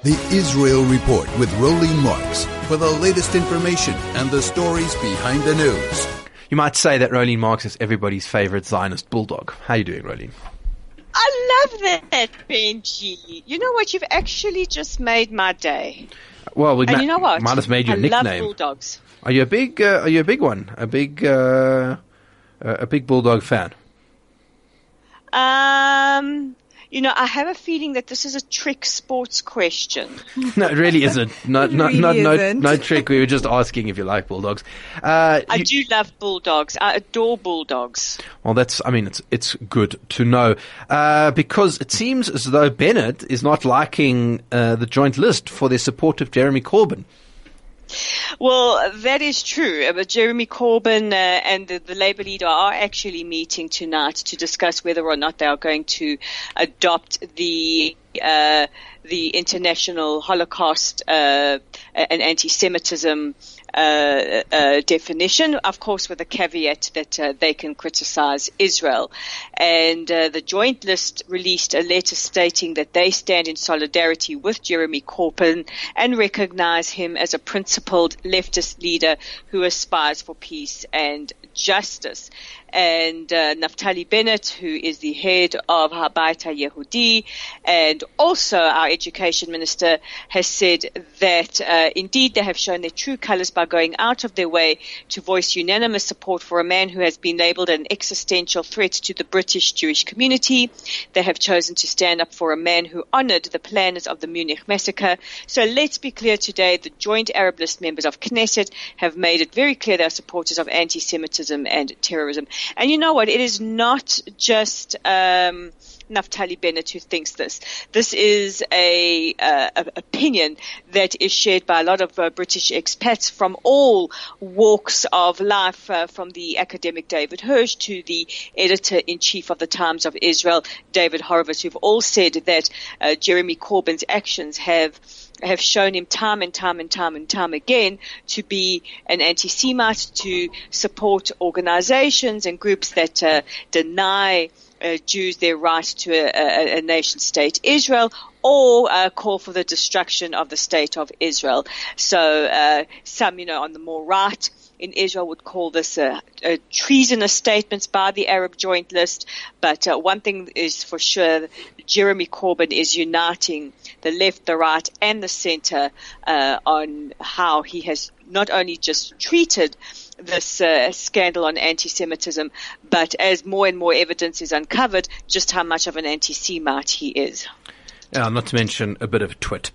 The Israel Report with Rolene Marks for the latest information and the stories behind the news. You might say that Rolene Marks is everybody's favorite Zionist bulldog. How are you doing, Rolene? I love that, Benji. You know what? You've actually just made my day. Well, and you know what? Might have made you a nickname. I love bulldogs. Are you a big one? A big bulldog fan? I have a feeling that this is a trick sports question. No, it really isn't. No trick. We were just asking if you like bulldogs. I do love bulldogs. I adore bulldogs. Well, it's good to know, because it seems as though Bennett is not liking the joint list for their support of Jeremy Corbyn. Well, that is true. But Jeremy Corbyn and the Labour leader are actually meeting tonight to discuss whether or not they are going to adopt the international Holocaust and anti-Semitism definition, of course, with the caveat that they can criticize Israel. And the joint list released a letter stating that they stand in solidarity with Jeremy Corbyn and recognize him as a principled leftist leader who aspires for peace and justice. And Naftali Bennett, who is the head of Habayit HaYehudi, and also our education minister, has said that indeed they have shown their true colors by going out of their way to voice unanimous support for a man who has been labeled an existential threat to the British Jewish community. They have chosen to stand up for a man who honored the planners of the Munich massacre. So let's be clear today, the joint Arab list members of Knesset have made it very clear they are supporters of anti-Semitism and terrorism. And you know what? It is not just Naftali Bennett who thinks this. This is a opinion that is shared by a lot of British expats from all walks of life, from the academic David Hirsch to the editor-in-chief of the Times of Israel, David Horowitz, who've all said that Jeremy Corbyn's actions have shown him time and time again to be an anti-Semite, to support organizations and groups that deny Jews their right to a nation state Israel, or call for the destruction of the state of Israel. So some, on the more right in Israel would call this a treasonous statements by the Arab Joint List. But one thing is for sure, Jeremy Corbyn is uniting the left, the right, and the center on how he has not only just treated this scandal on anti-Semitism, but as more and more evidence is uncovered, just how much of an anti-Semite he is. Yeah, not to mention a bit of a twit.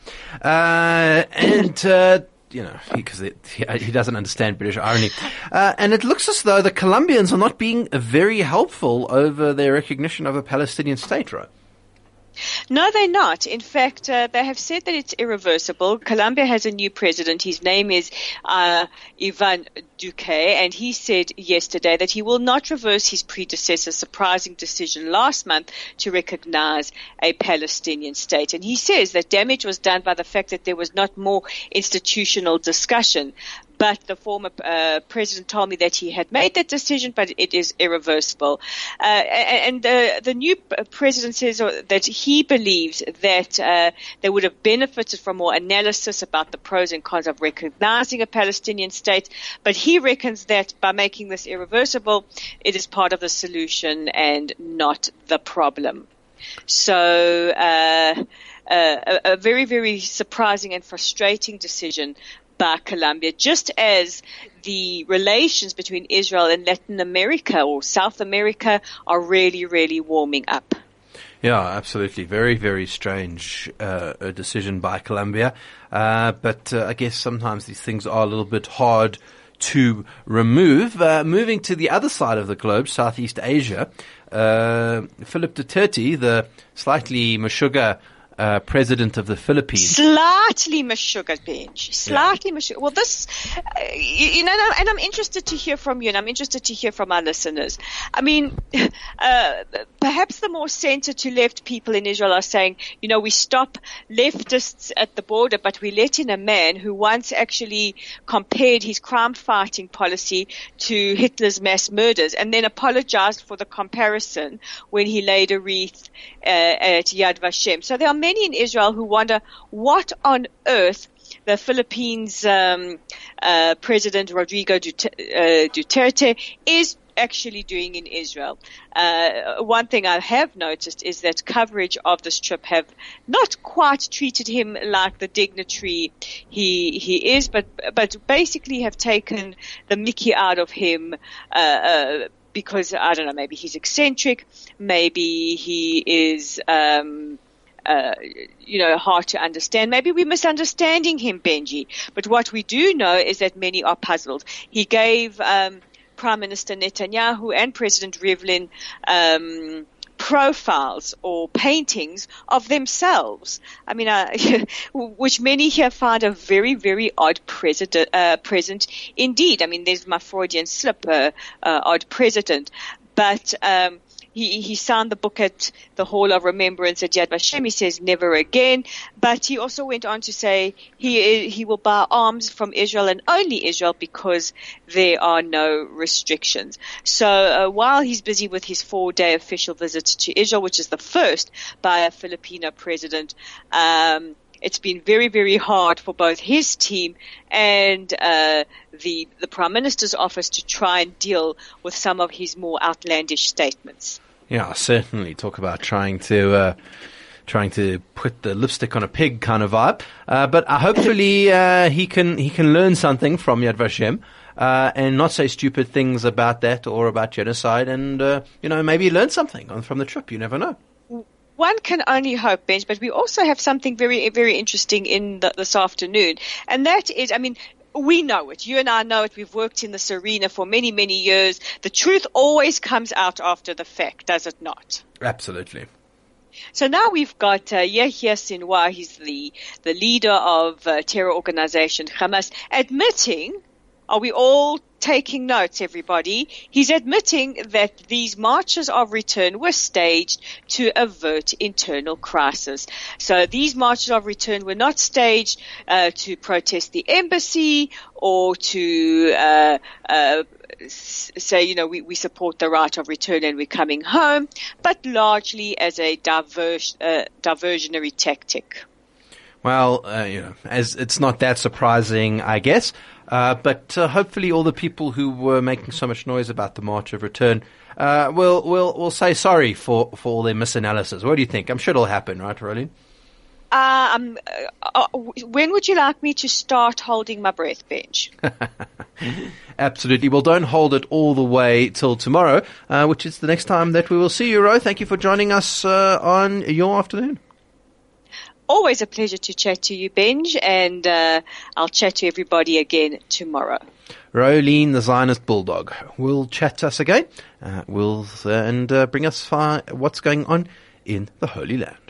Because he doesn't understand British irony. And it looks as though the Colombians are not being very helpful over their recognition of a Palestinian state, right? No, they're not. In fact, they have said that it's irreversible. Colombia has a new president. His name is Ivan Duque, and he said yesterday that he will not reverse his predecessor's surprising decision last month to recognize a Palestinian state. And he says that damage was done by the fact that there was not more institutional discussion. But the former president told me that he had made that decision, but it is irreversible. And the new president says that he believes that they would have benefited from more analysis about the pros and cons of recognizing a Palestinian state. But he reckons that by making this irreversible, it is part of the solution and not the problem. So a very, very surprising and frustrating decision by Colombia, just as the relations between Israel and Latin America or South America are really, really warming up. Yeah, absolutely. Very, very strange a decision by Colombia. But I guess sometimes these things are a little bit hard to remove. Moving to the other side of the globe, Southeast Asia, Philip Duterte, the slightly Meshuggah president of the Philippines. Slightly Meshuggah, Benj. Slightly Meshuggah. Well, this, and I'm interested to hear from you, and I'm interested to hear from our listeners. I mean, perhaps the more center to left people in Israel are saying, we stop leftists at the border, but we let in a man who once actually compared his crime-fighting policy to Hitler's mass murders, and then apologized for the comparison when he laid a wreath at Yad Vashem. So there are many many in Israel who wonder what on earth the Philippines President Rodrigo Duterte is actually doing in Israel. One thing I have noticed is that coverage of this trip have not quite treated him like the dignitary he is, but basically have taken the mickey out of him, because, I don't know, maybe he's eccentric, maybe he is, hard to understand. Maybe we're misunderstanding him, Benji. But what we do know is that many are puzzled. He gave Prime Minister Netanyahu and President Rivlin profiles or paintings of themselves. I mean, which many here find a very, very odd present indeed. I mean, there's my Freudian slip, odd president. But he signed the book at the Hall of Remembrance at Yad Vashem. He says never again. But he also went on to say he will buy arms from Israel and only Israel because there are no restrictions. So while he's busy with his 4-day official visit to Israel, which is the first by a Filipino president, it's been very, very hard for both his team and the Prime Minister's office to try and deal with some of his more outlandish statements. Yeah, certainly. Talk about trying to put the lipstick on a pig kind of vibe. But hopefully he can learn something from Yad Vashem and not say stupid things about that or about genocide, and maybe learn something from the trip. You never know. One can only hope, Benj, but we also have something very, very interesting in this afternoon. And that is, I mean, we know it. You and I know it. We've worked in this arena for many, many years. The truth always comes out after the fact, does it not? Absolutely. So now we've got Yahya Sinwar. He's the leader of terror organization Hamas, admitting, are we all taking notes, everybody? He's admitting that these marches of return were staged to avert internal crisis. So these marches of return were not staged to protest the embassy or to say, we support the right of return and we're coming home, but largely as a diversionary tactic. Well, as it's not that surprising, I guess. But hopefully all the people who were making so much noise about the March of Return will say sorry for all their misanalysis. What do you think? I'm sure it'll happen, right, Rolene? When would you like me to start holding my breath, Benj? Absolutely. Well, don't hold it all the way till tomorrow, which is the next time that we will see you, Ro. Thank you for joining us on your afternoon. Always a pleasure to chat to you, Benj, and I'll chat to everybody again tomorrow. Rolene, the Zionist Bulldog, will chat to us again. And bring us what's going on in the Holy Land.